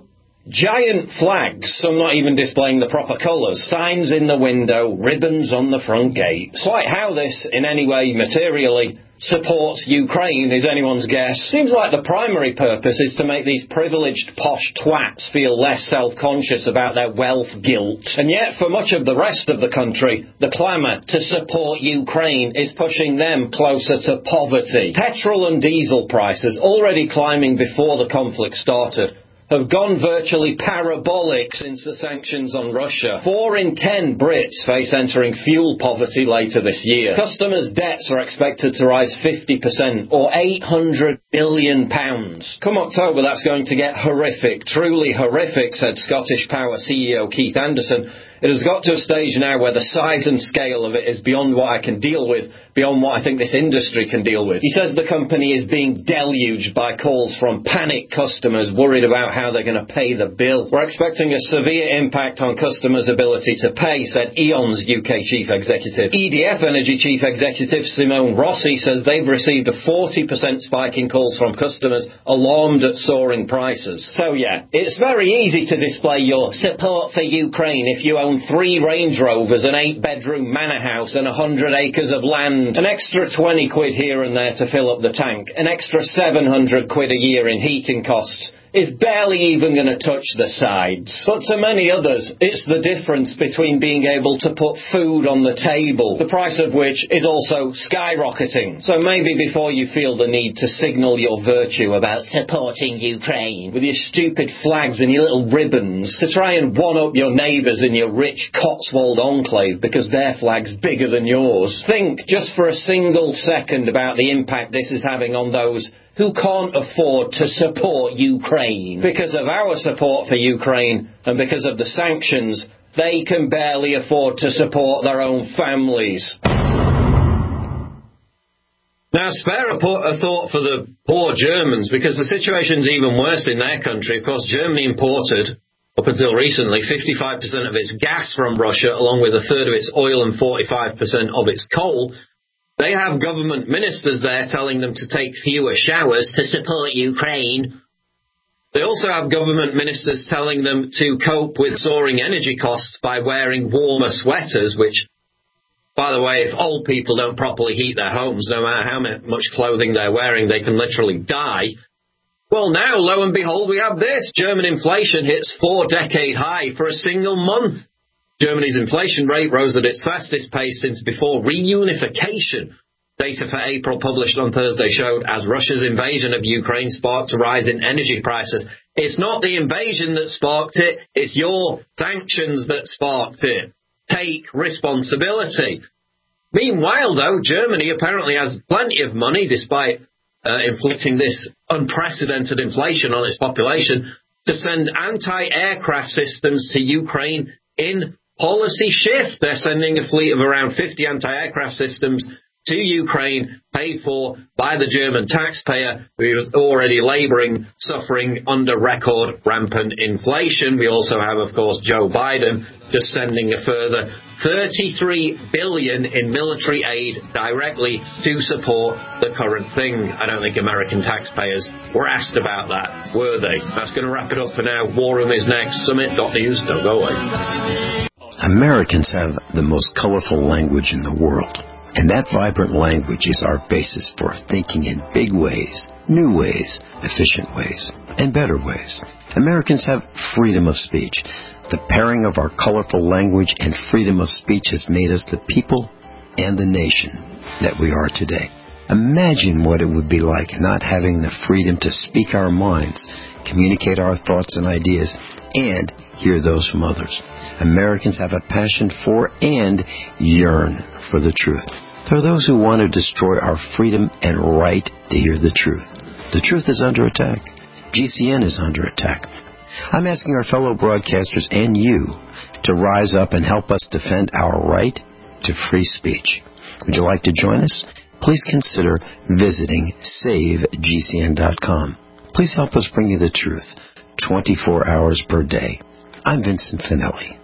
Giant flags, some not even displaying the proper colours, signs in the window, ribbons on the front gate. Quite how this, in any way materially, supports Ukraine is anyone's guess. Seems like the primary purpose is to make these privileged posh twats feel less self-conscious about their wealth guilt. And yet, for much of the rest of the country, the clamour to support Ukraine is pushing them closer to poverty. Petrol and diesel prices, already climbing before the conflict started, have gone virtually parabolic since the sanctions on Russia. Four in ten Brits face entering fuel poverty later this year. Customers' debts are expected to rise fifty percent, or eight hundred billion pounds. Come October, that's going to get horrific, truly horrific, said Scottish Power C E O Keith Anderson. It has got to a stage now where the size and scale of it is beyond what I can deal with, beyond what I think this industry can deal with. He says the company is being deluged by calls from panicked customers worried about how they're going to pay the bill. We're expecting a severe impact on customers' ability to pay, said E.ON's U K chief executive. E D F Energy chief executive Simone Rossi says they've received a forty percent spike in calls from customers alarmed at soaring prices. So yeah, it's very easy to display your support for Ukraine if you own three Range Rovers, an eight-bedroom manor house and a hundred acres of land, an extra twenty quid here and there to fill up the tank, an extra seven hundred quid a year in heating costs, is barely even going to touch the sides. But to many others, it's the difference between being able to put food on the table, the price of which is also skyrocketing. So maybe before you feel the need to signal your virtue about supporting Ukraine with your stupid flags and your little ribbons to try and one-up your neighbours in your rich Cotswold enclave because their flag's bigger than yours, think just for a single second about the impact this is having on those who can't afford to support Ukraine. Because of our support for Ukraine and because of the sanctions, they can barely afford to support their own families. Now, spare a, a thought for the poor Germans, because the situation's even worse in their country. Of course, Germany imported, up until recently, fifty-five percent of its gas from Russia, along with a third of its oil and forty-five percent of its coal. They have government ministers there telling them to take fewer showers to support Ukraine. They also have government ministers telling them to cope with soaring energy costs by wearing warmer sweaters, which, by the way, if old people don't properly heat their homes, no matter how much clothing they're wearing, they can literally die. Well, now, lo and behold, we have this. German inflation hits four-decade high for a single month. Germany's inflation rate rose at its fastest pace since before reunification. Data for April published on Thursday showed as Russia's invasion of Ukraine sparked a rise in energy prices. It's not the invasion that sparked it, it's your sanctions that sparked it. Take responsibility. Meanwhile, though, Germany apparently has plenty of money, despite uh, inflicting this unprecedented inflation on its population, to send anti-aircraft systems to Ukraine in policy shift. They're sending a fleet of around fifty anti-aircraft systems to Ukraine, paid for by the German taxpayer, who is already labouring, suffering under record rampant inflation. We also have, of course, Joe Biden just sending a further thirty-three billion dollars in military aid directly to support the current thing. I don't think American taxpayers were asked about that, were they? That's going to wrap it up for now. War Room is next. Summit dot news. Don't go away. Americans have the most colorful language in the world, and that vibrant language is our basis for thinking in big ways, new ways, efficient ways, and better ways. Americans have freedom of speech. The pairing of our colorful language and freedom of speech has made us the people and the nation that we are today. Imagine what it would be like not having the freedom to speak our minds, communicate our thoughts and ideas, and hear those from others. Americans have a passion for and yearn for the truth. There are those who want to destroy our freedom and right to hear the truth. The truth is under attack. G C N is under attack. I'm asking our fellow broadcasters and you to rise up and help us defend our right to free speech. Would you like to join us? Please consider visiting save G C N dot com. Please help us bring you the truth twenty-four hours per day. I'm Vincent Finelli.